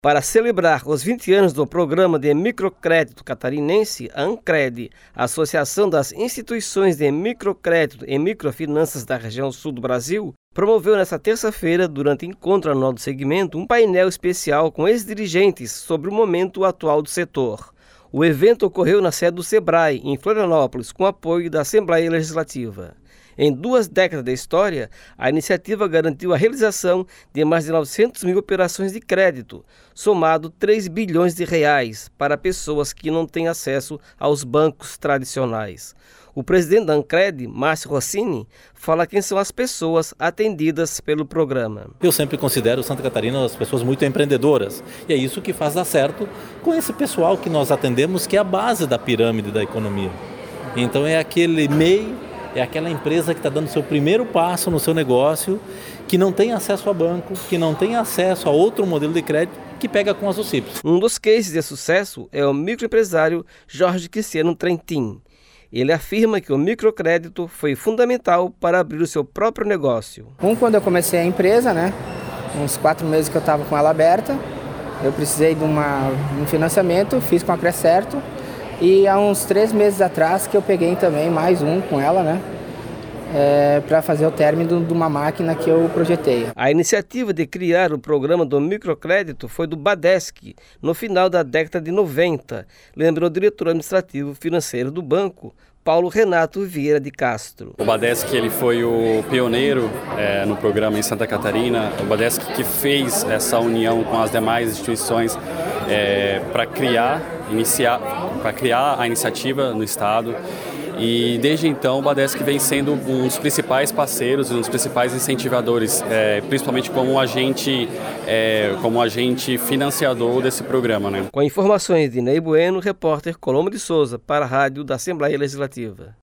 Para celebrar os 20 anos do Programa de Microcrédito Catarinense, a ANCRED, Associação das Instituições de Microcrédito e Microfinanças da região sul do Brasil, promoveu nesta terça-feira, durante encontro anual do segmento, um painel especial com ex-dirigentes sobre o momento atual do setor. O evento ocorreu na sede do SEBRAE, em Florianópolis, com apoio da Assembleia Legislativa. Em 2 décadas de história, a iniciativa garantiu a realização de mais de 900 mil operações de crédito, somado 3 bilhões de reais para pessoas que não têm acesso aos bancos tradicionais. O presidente da ANCRED, Márcio Rossini, fala quem são as pessoas atendidas pelo programa. Eu sempre considero Santa Catarina as pessoas muito empreendedoras e é isso que faz dar certo com esse pessoal que nós atendemos, que é a base da pirâmide da economia. Então é aquele MEI, é aquela empresa que está dando seu primeiro passo no seu negócio, que não tem acesso a banco, que não tem acesso a outro modelo de crédito, que pega com as UCIPs. Um dos cases de sucesso é o microempresário Jorge Cristiano Trentin. Ele afirma que o microcrédito foi fundamental para abrir o seu próprio negócio. Quando eu comecei a empresa, uns 4 meses que eu estava com ela aberta, eu precisei de um financiamento, fiz com a Crescerto. E há uns 3 meses atrás que eu peguei também mais um com ela, para fazer o término de uma máquina que eu projetei. A iniciativa de criar o programa do microcrédito foi do Badesc, no final da década de 90, lembrou o diretor administrativo financeiro do banco, Paulo Renato Vieira de Castro. O Badesc ele foi o pioneiro no programa em Santa Catarina, o Badesc que fez essa união com as demais instituições para criar a iniciativa no estado. E desde então o Badesc vem sendo um dos principais parceiros e um dos principais incentivadores, principalmente como agente financiador desse programa. Com informações de Ney Bueno, repórter Colombo de Souza para a Rádio da Assembleia Legislativa.